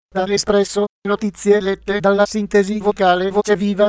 Dall'Espresso, notizie lette dalla sintesi vocale Voce Viva.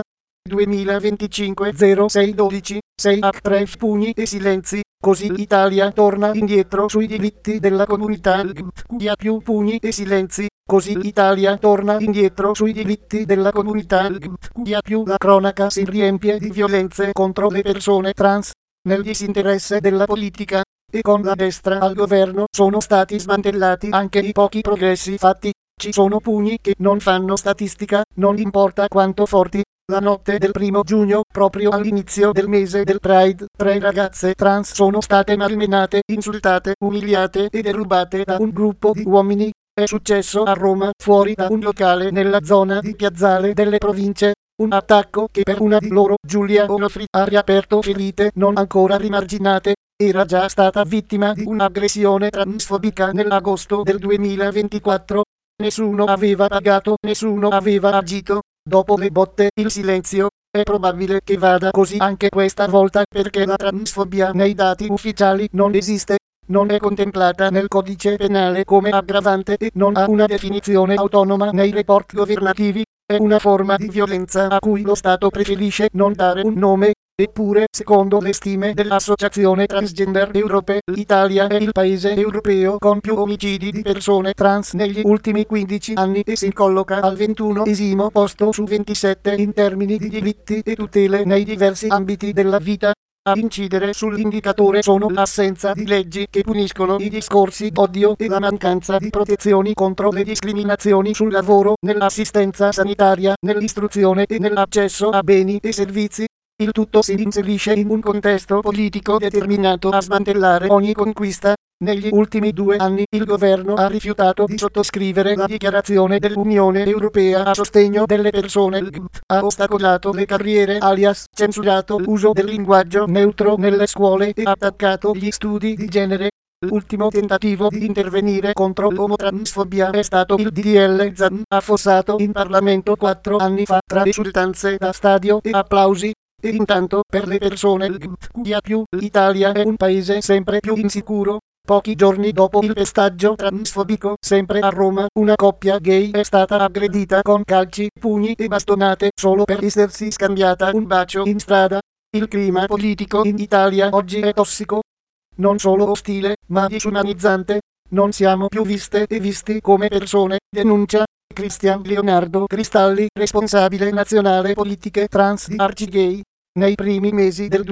2025 06 12 6 H3 pugni e silenzi, così l'Italia torna indietro sui diritti della comunità LGBTQIA+, pugni e silenzi, così l'Italia torna indietro sui diritti della comunità LGBTQIA+. La cronaca si riempie di violenze contro le persone trans, nel disinteresse della politica, e con la destra al governo sono stati smantellati anche i pochi progressi fatti. Ci sono pugni che non fanno statistica, non importa quanto forti. La notte del 1 giugno, proprio all'inizio del mese del Pride, 3 ragazze trans sono state malmenate, insultate, umiliate e derubate da un gruppo di uomini. È successo a Roma, fuori da un locale nella zona di Piazzale delle Province. Un attacco che per una di loro, Giulia Onofri, ha riaperto ferite non ancora rimarginate. Era già stata vittima di un'aggressione transfobica nell'agosto del 2024. Nessuno aveva pagato, nessuno aveva agito. Dopo le botte, il silenzio. È probabile che vada così anche questa volta, perché la transfobia nei dati ufficiali non esiste, non è contemplata nel codice penale come aggravante e non ha una definizione autonoma nei report governativi. È una forma di violenza a cui lo Stato preferisce non dare un nome. Eppure, secondo le stime dell'Associazione Transgender Europe, l'Italia è il paese europeo con più omicidi di persone trans negli ultimi 15 anni e si colloca al 21esimo posto su 27 in termini di diritti e tutele nei diversi ambiti della vita. A incidere sull'indicatore sono l'assenza di leggi che puniscono i discorsi d'odio e la mancanza di protezioni contro le discriminazioni sul lavoro, nell'assistenza sanitaria, nell'istruzione e nell'accesso a beni e servizi. Il tutto si inserisce in un contesto politico determinato a smantellare ogni conquista. Negli ultimi 2 anni il governo ha rifiutato di sottoscrivere la dichiarazione dell'Unione Europea a sostegno delle persone LGBT, ha ostacolato le carriere alias censurato l'uso del linguaggio neutro nelle scuole e attaccato gli studi di genere. L'ultimo tentativo di intervenire contro l'omotransfobia è stato il DDL Zan, affossato in Parlamento 4 anni fa tra esultanze da stadio e applausi. E intanto, per le persone LGBTQIA+, l'Italia è un paese sempre più insicuro. Pochi giorni dopo il pestaggio transfobico, sempre a Roma, una coppia gay è stata aggredita con calci, pugni e bastonate solo per essersi scambiata un bacio in strada. Il clima politico in Italia oggi è tossico, non solo ostile, ma disumanizzante. Non siamo più viste e visti come persone, denuncia Cristian Leonardo Cristalli, responsabile nazionale politiche trans di Arcigay. Nei primi mesi del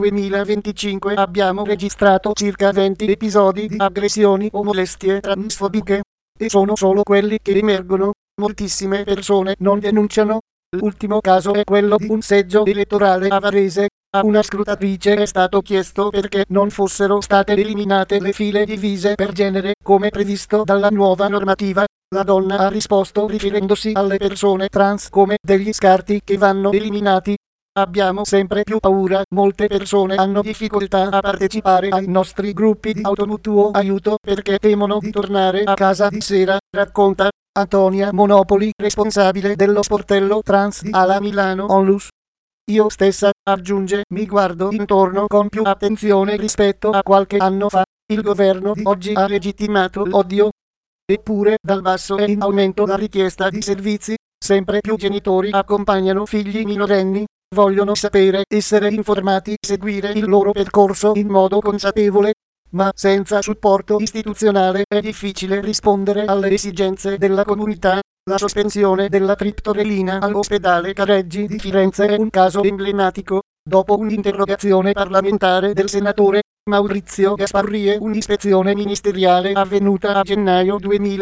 2025 abbiamo registrato circa 20 episodi di aggressioni o molestie transfobiche. E sono solo quelli che emergono. Moltissime persone non denunciano. L'ultimo caso è quello di un seggio elettorale a Varese. A una scrutatrice è stato chiesto perché non fossero state eliminate le file divise per genere, come previsto dalla nuova normativa. La donna ha risposto riferendosi alle persone trans come degli scarti che vanno eliminati. Abbiamo sempre più paura, molte persone hanno difficoltà a partecipare ai nostri gruppi di automutuo aiuto perché temono di tornare a casa di sera, racconta Antonia Monopoli, responsabile dello sportello trans di Ala Milano Onlus. Io stessa, aggiunge, mi guardo intorno con più attenzione rispetto a qualche anno fa. Il governo di oggi ha legittimato l'odio. Eppure, dal basso è in aumento la richiesta di servizi. Sempre più genitori accompagnano figli minorenni. Vogliono sapere, essere informati, seguire il loro percorso in modo consapevole. Ma senza supporto istituzionale è difficile rispondere alle esigenze della comunità. La sospensione della triptorelina all'ospedale Careggi di Firenze è un caso emblematico. Dopo un'interrogazione parlamentare del senatore Maurizio Gasparri e un'ispezione ministeriale avvenuta a gennaio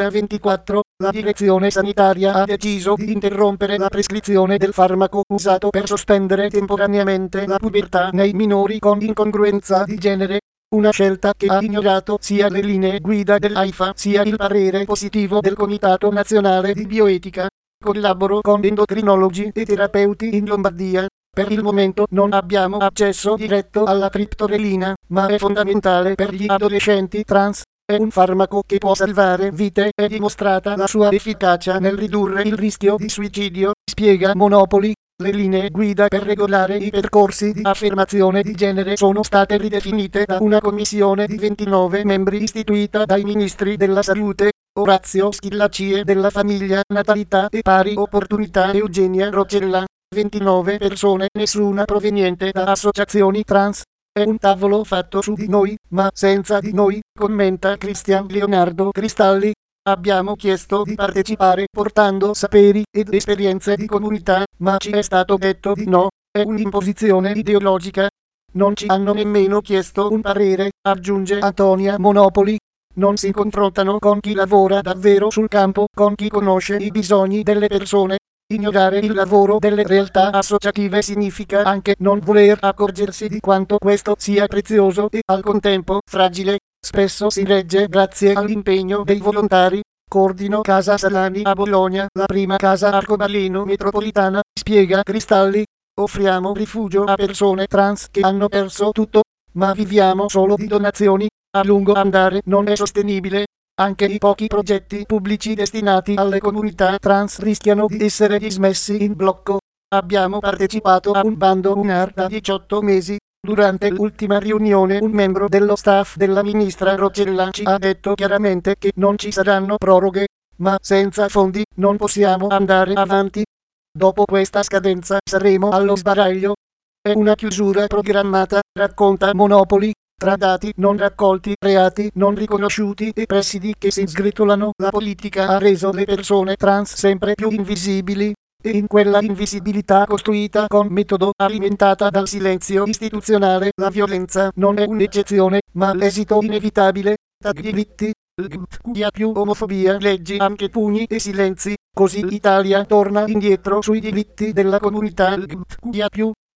2024, la direzione sanitaria ha deciso di interrompere la prescrizione del farmaco usato per sospendere temporaneamente la pubertà nei minori con incongruenza di genere. Una scelta che ha ignorato sia le linee guida dell'AIFA sia il parere positivo del Comitato Nazionale di Bioetica. Collaboro con endocrinologi e terapeuti in Lombardia. Per il momento non abbiamo accesso diretto alla triptorelina, ma è fondamentale per gli adolescenti trans. È un farmaco che può salvare vite, è dimostrata la sua efficacia nel ridurre il rischio di suicidio, spiega Monopoli. Le linee guida per regolare i percorsi di affermazione di genere sono state ridefinite da una commissione di 29 membri istituita dai ministri della salute. Orazio Schillacie della famiglia Natalità e Pari Opportunità Eugenia Roccella. 29 persone, nessuna proveniente da associazioni trans. È un tavolo fatto su di noi, ma senza di noi, commenta Cristian Leonardo Cristalli. Abbiamo chiesto di partecipare portando saperi ed esperienze di comunità, ma ci è stato detto di no, è un'imposizione ideologica. Non ci hanno nemmeno chiesto un parere, aggiunge Antonia Monopoli. Non si confrontano con chi lavora davvero sul campo, con chi conosce i bisogni delle persone. Ignorare il lavoro delle realtà associative significa anche non voler accorgersi di quanto questo sia prezioso e al contempo fragile. Spesso si regge grazie all'impegno dei volontari. Coordino Casa Salani a Bologna, la prima casa arcobaleno metropolitana, spiega Cristalli. Offriamo rifugio a persone trans che hanno perso tutto, ma viviamo solo di donazioni. A lungo andare non è sostenibile. Anche i pochi progetti pubblici destinati alle comunità trans rischiano di essere dismessi in blocco. Abbiamo partecipato a un bando UNAR da 18 mesi. Durante l'ultima riunione un membro dello staff della ministra Roccella ci ha detto chiaramente che non ci saranno proroghe, ma senza fondi non possiamo andare avanti. Dopo questa scadenza saremo allo sbaraglio. È una chiusura programmata, racconta Monopoli. Tra dati non raccolti, reati non riconosciuti e presidi che si sgretolano, la politica ha reso le persone trans sempre più invisibili. E in quella invisibilità costruita con metodo, alimentata dal silenzio istituzionale, la violenza non è un'eccezione, ma l'esito inevitabile. Tag diritti, più omofobia, leggi anche pugni e silenzi, così l'Italia torna indietro sui diritti della comunità più